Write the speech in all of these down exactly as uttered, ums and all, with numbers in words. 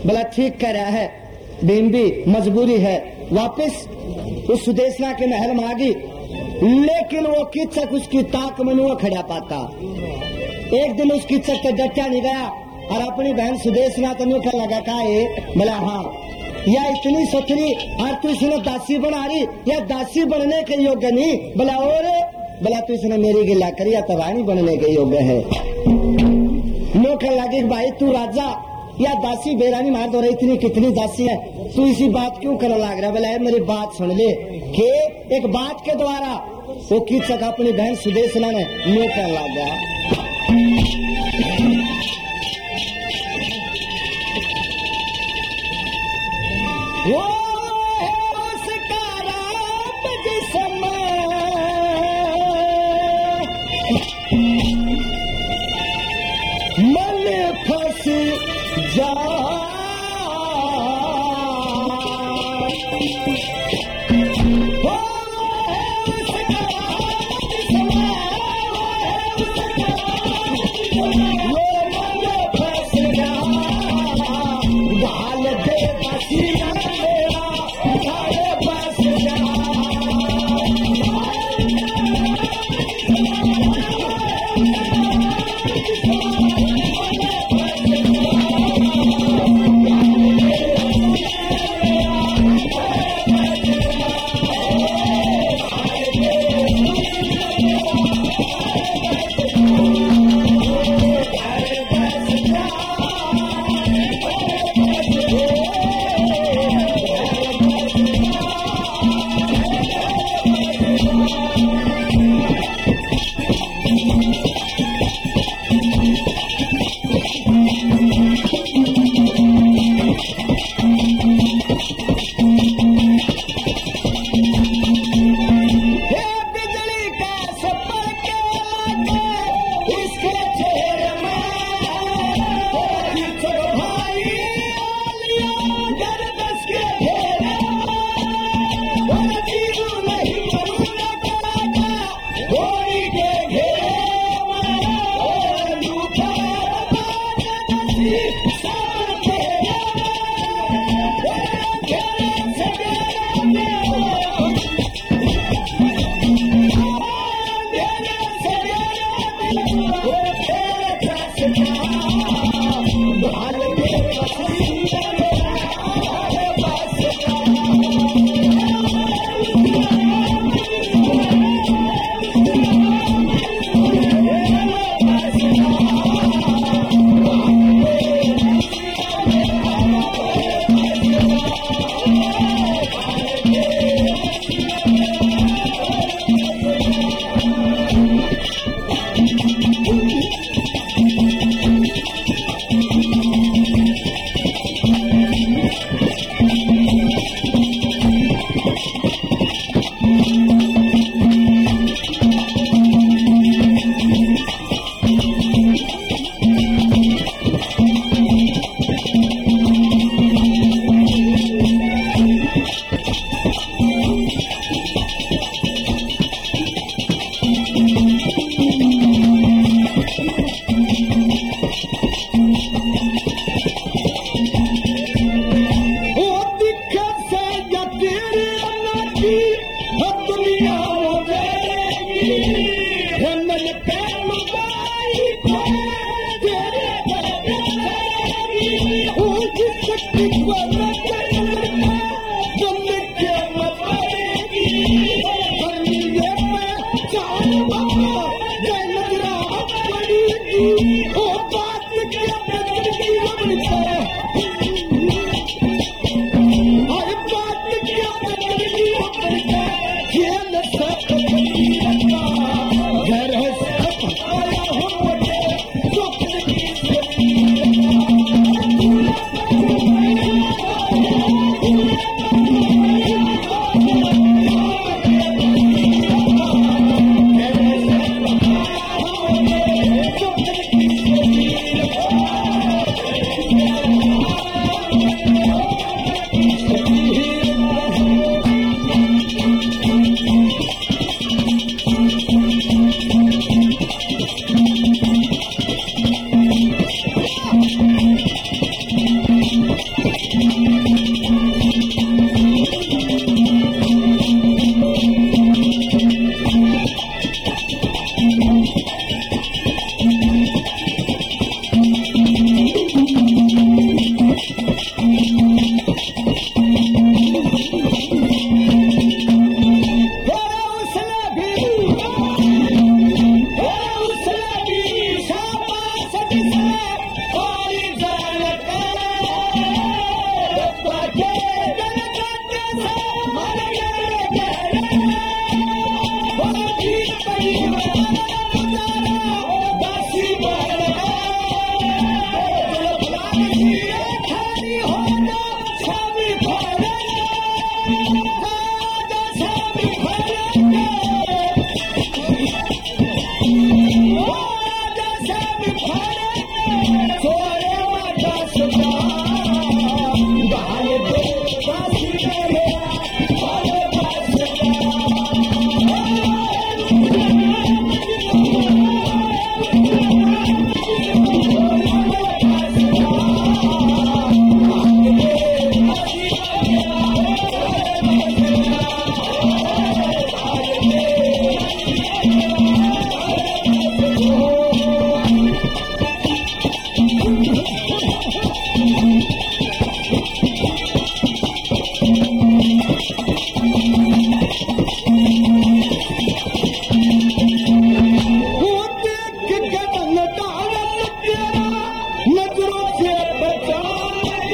बोला ठीक कह रहा है, भीम भी मजबूरी है, वापस उस सुदेशना के महल में आ गई। लेकिन वो कीचक उसकी ताक मनुआ खड़ा पाता। एक दिन उस कीचक का डटा नहीं गया और अपनी बहन सुदेशना तनु का लगा का है, बोला हाँ या इतनी सतरी और तू इसने दासी बना रही, या दासी बनने के योग्य नहीं। बोला और बोला तू इसने मेरी गिला करी या तवानी बनने के योग्य है। नौकर लगे भाई तू राजा या दासी बेरानी मार दो रही, इतनी कितनी दासी है, तू इसी बात क्यों करने लग रहा। बोला मेरी बात सुन ले कि एक बात के द्वारा वो कीचक अपनी बहन सुदेशना ने नौकर लग गया। वो उसका राम जिसमें मन फंस जा,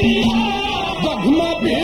बधमा भी